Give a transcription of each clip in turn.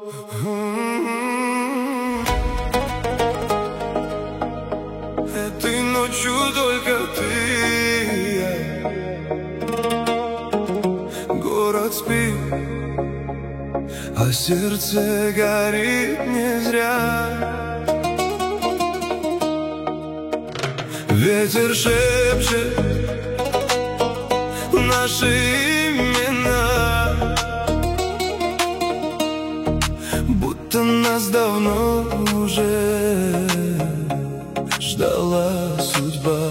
Этой ночью только ты и я. Город спит, а сердце горит не зря. Ветер шепчет наши имена, будто нас давно уже ждала судьба.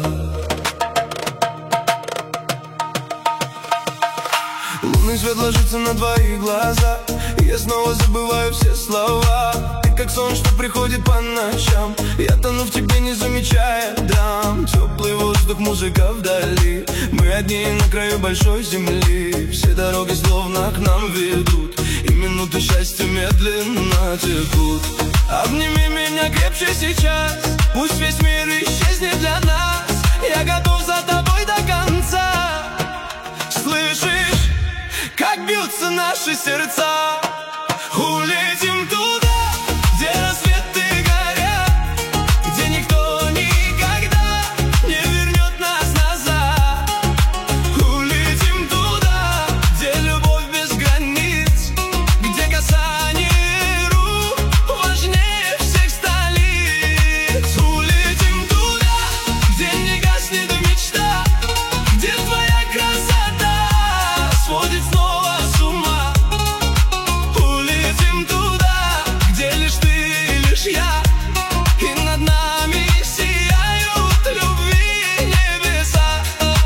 Лунный свет ложится на твои глаза, и я снова забываю все слова. Ты как сон, что приходит по ночам, я тону в тебе, не замечая драм. Теплый воздух, музыка вдали, мы одни на краю большой земли. Все дороги словно к нам ведут, и минуты счастья медленно текут. Обними меня крепче сейчас, пусть весь мир исчезнет для нас. Я готов за тобой до конца. Слышишь, как бьются наши сердца? Улетим туда, где рассветы горят, где никто никогда не вернет нас назад. Улетим туда, где любовь без границ, где касание рук важнее всех столиц. Улетим туда, где не гаснет мечта, где твоя красота сводит снова с ума. Улетим туда, где лишь ты и лишь я, и над нами сияют любви небеса.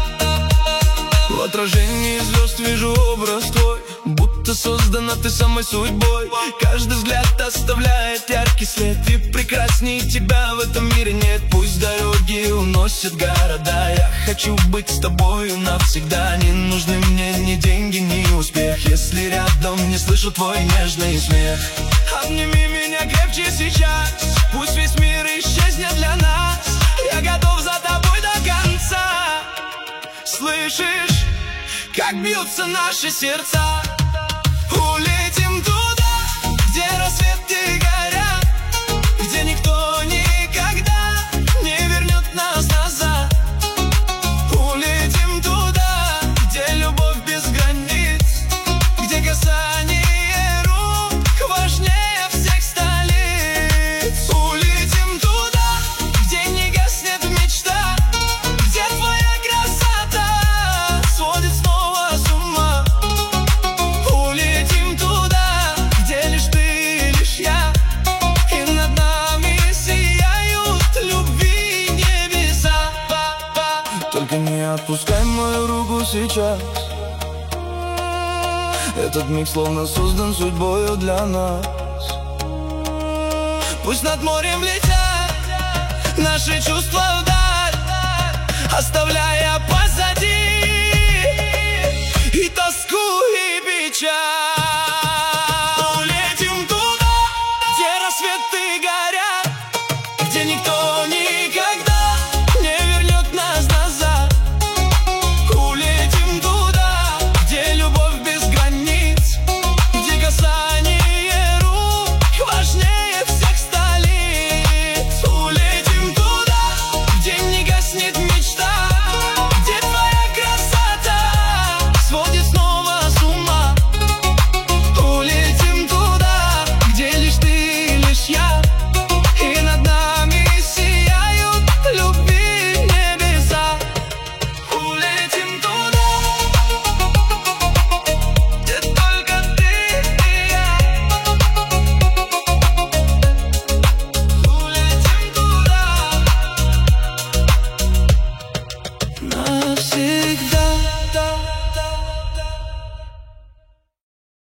В отражении звезд вижу образ твой, будто создана ты самой судьбой. Каждый взгляд оставляет яркий след, и прекрасней тебя в этом мире нет. Пусть дороги уносят города, я хочу быть с тобою навсегда. Не нужны мне ни деньги, ни успех, если рядом не слышу твой нежный смех. Обними меня крепче сейчас, пусть весь мир исчезнет для нас. Я готов за тобой до конца. Слышишь, как бьются наши сердца? Улетим туда, где рассветы горят, где никто никогда не вернет нас назад. Улетим туда, где любовь без границ, где касание рук важнее всех столиц. Улетим туда, где не гаснет мечта, где твоя красота сводит снова с ума. Улетим туда, где лишь ты и лишь я, и над нами сияют любви небеса. Только не отпускай мою руку сейчас, этот миг словно создан судьбою для нас. Пусть над морем летят наши чувства вдаль, оставляя позади и тоску, и печаль.